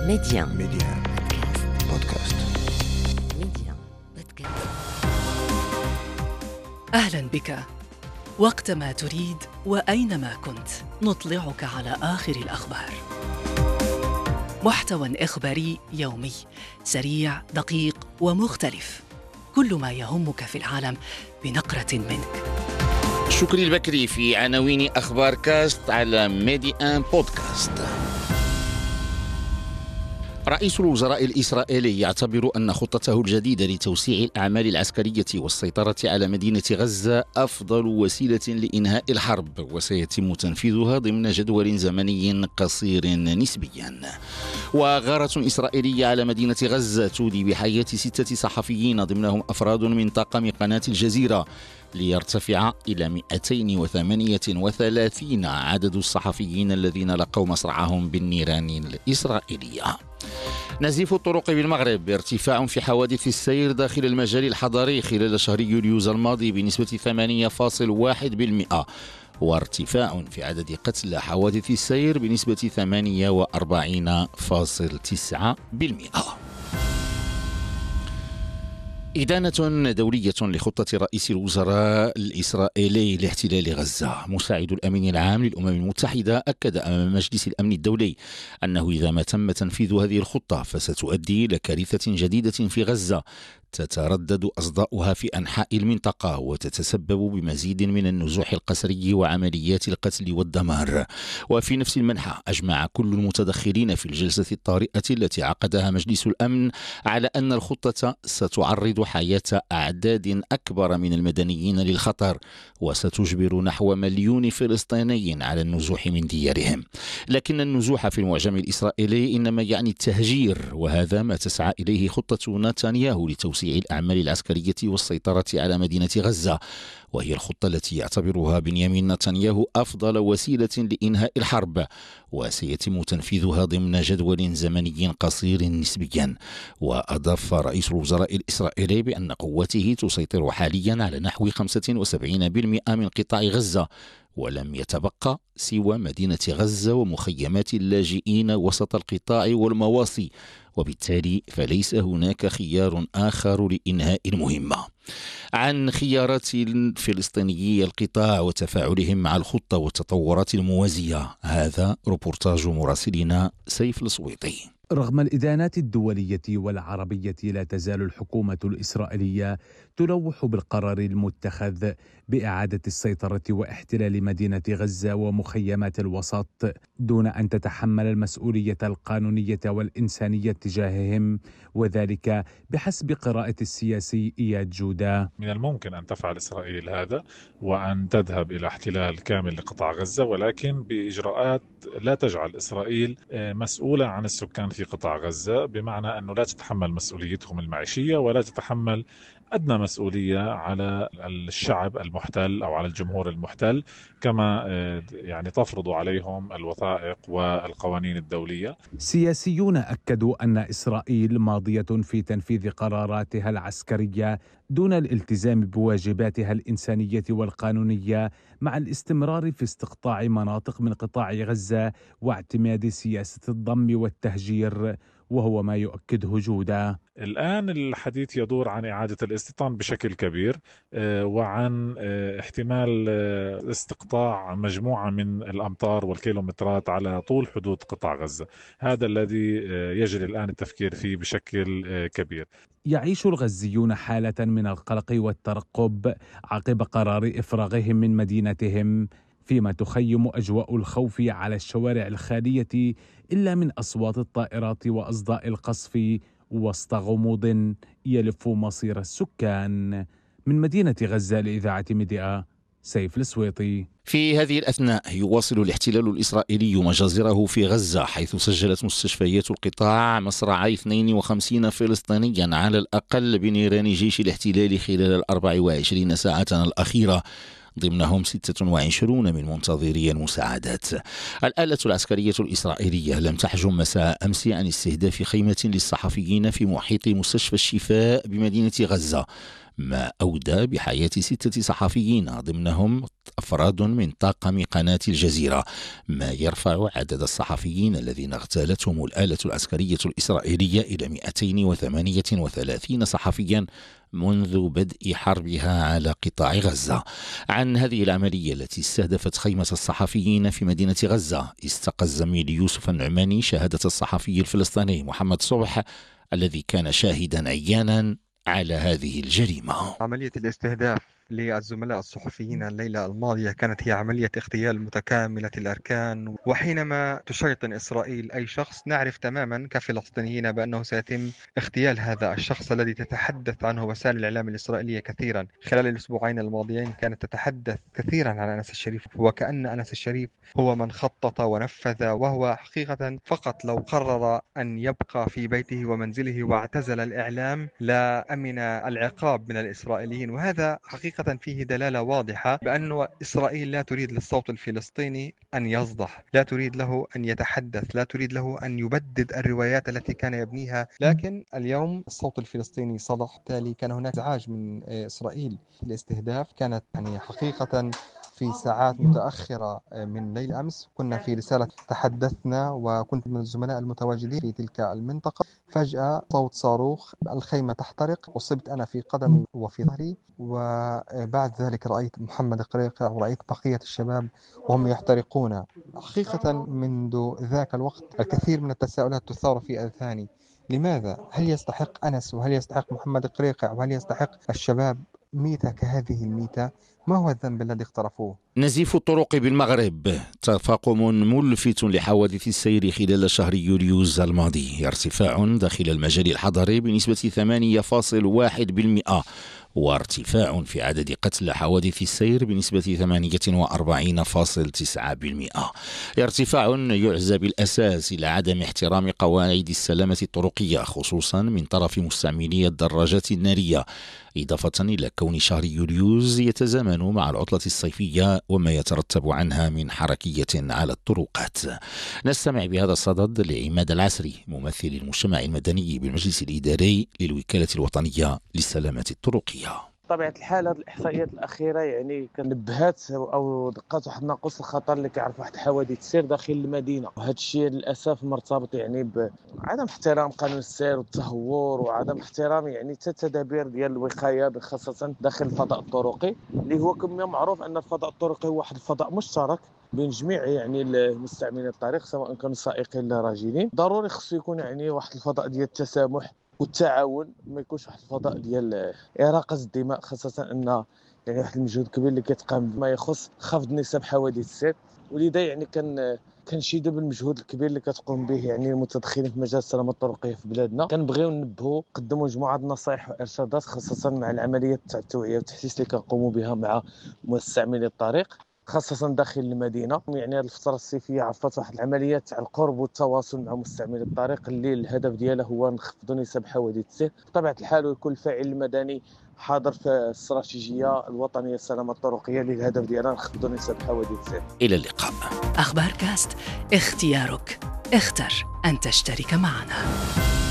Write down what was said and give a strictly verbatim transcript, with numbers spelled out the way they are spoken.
ميديان ميديان بودكاست. ميديان بودكاست. أهلا بك. وقتما تريد وأينما كنت نطلعك على آخر الأخبار. محتوى إخباري يومي سريع دقيق ومختلف، كل ما يهمك في العالم بنقرة منك. شكري البكري في عناوين أخبار كاست على ميديان بودكاست. رئيس الوزراء الإسرائيلي يعتبر أن خطته الجديدة لتوسيع الأعمال العسكرية والسيطرة على مدينة غزة أفضل وسيلة لإنهاء الحرب، وسيتم تنفيذها ضمن جدول زمني قصير نسبيا. وغارة إسرائيلية على مدينة غزة تودي بحياة ستة صحفيين ضمنهم أفراد من طاقم قناة الجزيرة، ليرتفع إلى مئتين وثمانية وثلاثين عدد الصحفيين الذين لقوا مصرعهم بالنيران الإسرائيلية. نزيف الطرق بالمغرب، ارتفاع في حوادث السير داخل المجال الحضري خلال شهر يوليوز الماضي بنسبة ثمانية فاصلة واحد بالمئة، وارتفاع في عدد قتلى حوادث السير بنسبة ثمانية وأربعين فاصلة تسعة بالمئة. إدانة دولية لخطة رئيس الوزراء الإسرائيلي لاحتلال غزة. مساعد الأمين العام للأمم المتحدة أكد أمام مجلس الأمن الدولي أنه إذا ما تم تنفيذ هذه الخطة فستؤدي إلى كارثة جديدة في غزة تتردد أصداؤها في أنحاء المنطقة وتتسبب بمزيد من النزوح القسري وعمليات القتل والدمار. وفي نفس المنحى أجمع كل المتدخلين في الجلسة الطارئة التي عقدها مجلس الأمن على أن الخطة ستعرض حياة أعداد أكبر من المدنيين للخطر، وستجبر نحو مليون فلسطيني على النزوح من ديارهم. لكن النزوح في المعجم الإسرائيلي إنما يعني التهجير، وهذا ما تسعى إليه خطة نتنياهو لتوسيع الأعمال العسكرية والسيطرة على مدينة غزة، وهي الخطة التي يعتبرها بنيامين نتنياهو أفضل وسيلة لإنهاء الحرب، وسيتم تنفيذها ضمن جدول زمني قصير نسبيا. وأضاف رئيس الوزراء الإسرائيلي بأن قوته تسيطر حاليا على نحو خمسة وسبعين بالمئة من قطاع غزة، ولم يتبقى سوى مدينة غزة ومخيمات اللاجئين وسط القطاع والمواصي، وبالتالي فليس هناك خيار آخر لإنهاء المهمة. عن خيارات الفلسطينيي القطاع وتفاعلهم مع الخطة والتطورات الموازية، هذا روبورتاج مراسلنا سيف السويطي. رغم الإدانات الدولية والعربية، لا تزال الحكومة الإسرائيلية تلوح بالقرار المتخذ بإعادة السيطرة واحتلال مدينة غزة ومخيمات الوسط دون أن تتحمل المسؤولية القانونية والإنسانية تجاههم، وذلك بحسب قراءة السياسي إياد جودا. من الممكن أن تفعل إسرائيل هذا وأن تذهب إلى احتلال كامل لقطاع غزة، ولكن بإجراءات لا تجعل إسرائيل مسؤولة عن السكان في قطاع غزة، بمعنى أنه لا تتحمل مسؤوليتهم المعيشية ولا تتحمل أدنى مسؤولية على الشعب المحتل أو على الجمهور المحتل، كما يعني تفرض عليهم الوثائق والقوانين الدولية. سياسيون أكدوا أن إسرائيل ماضية في تنفيذ قراراتها العسكرية دون الالتزام بواجباتها الإنسانية والقانونية، مع الاستمرار في استقطاع مناطق من قطاع غزة واعتماد سياسة الضم والتهجير، وهو ما يؤكده جودا. الآن الحديث يدور عن إعادة الاستيطان بشكل كبير، وعن احتمال استقطاع مجموعة من الأمتار والكيلومترات على طول حدود قطاع غزة. هذا الذي يجري الآن التفكير فيه بشكل كبير. يعيش الغزيون حالة من القلق والترقب عقب قرار إفراغهم من مدينتهم، فيما تخيم أجواء الخوف على الشوارع الخالية إلا من أصوات الطائرات وأصداء القصف، وسط غموض يلف مصير السكان. من مدينة غزة لإذاعة ميديا، سيف السويطي. في هذه الأثناء يواصل الاحتلال الإسرائيلي مجازره في غزة، حيث سجلت مستشفيات القطاع مصرعي اثنين وخمسين فلسطينيا على الأقل بنيران جيش الاحتلال خلال الأربع وعشرين ساعة الأخيرة، ضمنهم ستة وعشرين من منتظري المساعدات. الآلة العسكرية الإسرائيلية لم تحجم مساء أمس عن استهداف خيمة للصحفيين في محيط مستشفى الشفاء بمدينة غزة، ما أودى بحياة ستة صحفيين ضمنهم أفراد من طاقم قناة الجزيرة، ما يرفع عدد الصحفيين الذين اغتالتهم الآلة العسكرية الإسرائيلية إلى مئتين وثمانية وثلاثين صحفيا منذ بدء حربها على قطاع غزة. عن هذه العملية التي استهدفت خيمة الصحفيين في مدينة غزة استقى الزميل يوسف النعماني شهادة الصحفي الفلسطيني محمد صبح الذي كان شاهدا عيانا على هذه الجريمة. عملية الاستهداف للزملاء الصحفيين الليلة الماضية كانت هي عملية اغتيال متكاملة الأركان، وحينما تشيطن إسرائيل أي شخص نعرف تماما كفلسطينيين بأنه سيتم اغتيال هذا الشخص الذي تتحدث عنه وسائل الإعلام الإسرائيلية كثيرا. خلال الأسبوعين الماضيين كانت تتحدث كثيرا عن أنس الشريف، وكأن أنس الشريف هو من خطط ونفذ، وهو حقيقة فقط لو قرر أن يبقى في بيته ومنزله واعتزل الإعلام لا أمن العقاب من الإسرائيليين. وهذا حقيقة فيه دلالة واضحة بأن إسرائيل لا تريد للصوت الفلسطيني أن يصدح، لا تريد له أن يتحدث، لا تريد له أن يبدد الروايات التي كان يبنيها. لكن اليوم الصوت الفلسطيني صدح، بالتالي كان هناك ازعاج من إسرائيل. الاستهداف كانت يعني حقيقة في ساعات متأخرة من ليل أمس. كنا في رسالة تحدثنا وكنت من الزملاء المتواجدين في تلك المنطقة، فجأة صوت صاروخ، الخيمة تحترق، أصبت أنا في قدمي وفي ظهري، وبعد ذلك رأيت محمد قريقع ورأيت بقية الشباب وهم يحترقون. حقيقة منذ ذاك الوقت الكثير من التساؤلات تثار في أذهاني. لماذا؟ هل يستحق أنس وهل يستحق محمد قريقع وهل يستحق الشباب ميتة كهذه الميتة؟ ما هو الذنب الذي اقترفوه؟ نزيف الطرق بالمغرب، تفاقم ملفت لحوادث السير خلال شهر يوليوز الماضي، ارتفاع داخل المجال الحضري بنسبة ثمانية فاصلة واحد بالمئة، وارتفاع في عدد قتلى حوادث السير بنسبة ثمانية وأربعين فاصلة تسعة بالمئة. ارتفاع يعزى بالأساس إلى عدم احترام قواعد السلامة الطرقية خصوصا من طرف مستعملي الدراجات النارية، إضافة إلى كون شهر يوليوز يتزامن مع العطلة الصيفية وما يترتب عنها من حركية على الطرقات. نستمع بهذا الصدد لعماد العسري ممثل المجتمع المدني بالمجلس الإداري للوكالة الوطنية للسلامة الطرقية. بطبيعة الحال هذه الإحصائيات الأخيرة يعني كنبهات أو دقات واحد ناقص الخطر اللي كيعرف واحد حوادث السير داخل المدينة، وهذا الشيء للأسف مرتبط يعني بعدم احترام قانون السير والتهور وعدم احترام يعني التدابير ديال الوقاية خاصة داخل الفضاء الطرقي، اللي هو كما معروف أن الفضاء الطرقي هو واحد الفضاء مشترك بين جميع يعني المستعملين الطريق سواء كانوا سائقين لا راجلين. ضروري خصو يكون يعني واحد الفضاء ديال التسامح والتعاون، ما يكونش واحد الفضاء ديال إراقة الدماء، خاصة أن يعني واحد المجهود كبير اللي كيتقام بما يخص خفض نسب حوادث السير، ولذا يعني كان كنشيدوا بالمجهود الكبير اللي كتقوم به يعني المتدخلين في مجال السلامة الطرقية في بلادنا. كنبغيو ننبهوا قدموا مجموعة النصائح وإرشادات خاصة مع العمليات تاع التوعية والتحسيس اللي كنقوموا بها مع مستعملي الطريق خاصة داخل المدينة. يعني هذه الفترة الصيفية عرفت واحد العمليات تاع القرب والتواصل مع مستعملي الطريق اللي الهدف ديالها هو نخفضوا نسب حوادث السير. بطبيعة الحال ويكون الفاعل المدني حاضر في الاستراتيجية الوطنية للسلامة الطرقية اللي الهدف ديالها نخفضوا نسب حوادث السير. إلى اللقاء. أخبار كاست، اختيارك، اختر أن تشترك معنا.